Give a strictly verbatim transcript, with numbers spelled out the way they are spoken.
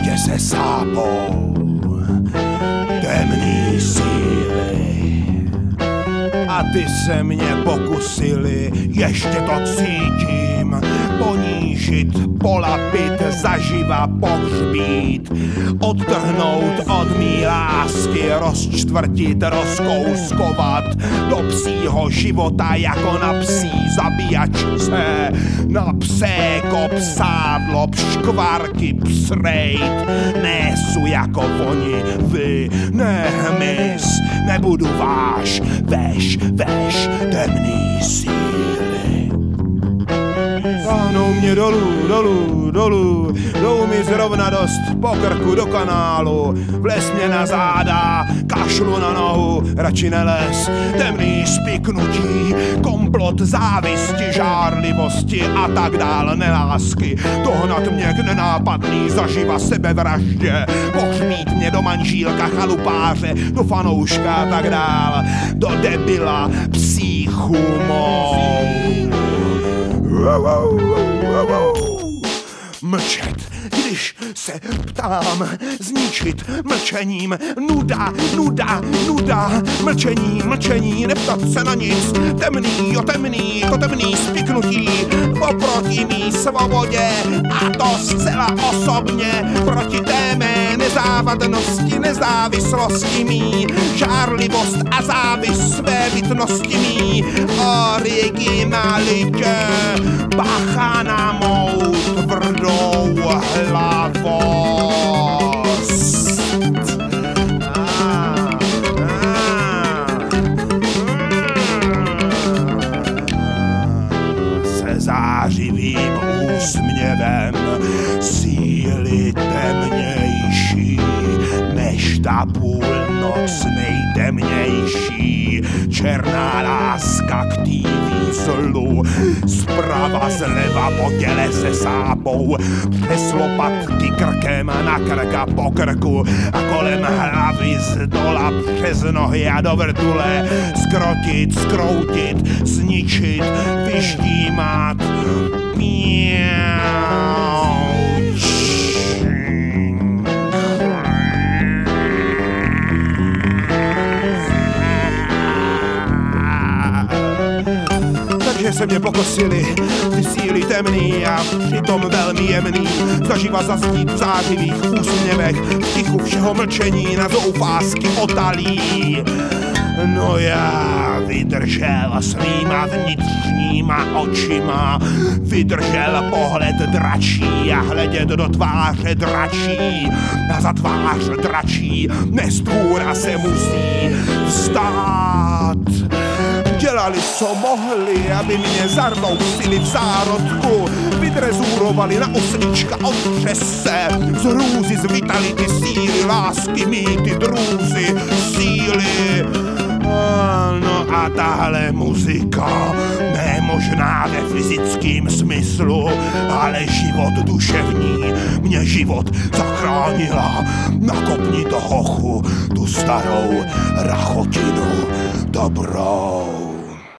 ještě se sápou temný síly. A ty se mě pokusili, ještě to cítím, ponížit, polapit, zaživa pohřbít, odtrhnout od mý lásky, rozčtvrtit, rozkouskovat do psího života jako na psí zabíjačce, na psé kopsádlo, pškvarky, psrejt, nesu jako oni, vy, ne hmyz, nebudu váš, veš, veš, temný síly. Táhnou mě dolů, dolů, dolů, jdou mi zrovna dost po krku do kanálu, vles mě na záda, kašlu na nohu, radši neles, temný spiknutí, komplot závisti, žárlivosti a tak dál, nelásky, dohnat mě k nenápadný zaživa sebevraždě, pohřbít mě do manžílka chalupáře, do fanouška a tak dál, do debila psíchu mou. Mlčet, když se ptám, zničit mlčením, nuda, nuda, nuda, mlčení, mlčení, neptat se na nic, temný, jo temný, to temný spiknutí, oproti mý svobodě, a to zcela osobně, proti té mé nezávadnosti, nezávislosti mý, žárlivost a závis své bytnosti mý, originalitě, bacha na mou tvrdou hlavost. Ah, ah, Se zářivým úsměvem síly temnější než ta půlnoc nejtemnější, černá láska k tý výzlu, zprava zleva po těle se sápou, přes lopatky krkem na krka po krku a kolem hlavy z dola přes nohy a do vrtule, skrotit, skroutit, zničit, vyždímat, že se mě pokosili, ty síly temný a přitom velmi jemný, zaživa zastít v zářivých úsměvech, v tichu všeho mlčení na zoufásky otalí. No já vydržel svýma vnitřníma očima, vydržel pohled dračí a hledět do tváře dračí a za tvář dračí nestvůra se musí vstát. Dělali, co mohli, aby mě zarnousili v zárodku, vydrezurovali na oslička od přese, z hrůzy, z vitality, síly, lásky, mýty, drůzy, síly. No a tahle muzika, ne možná ve fyzickém smyslu, ale život duševní, mě život zachránila. Nakopni do hochu tu starou rachotinu dobrou.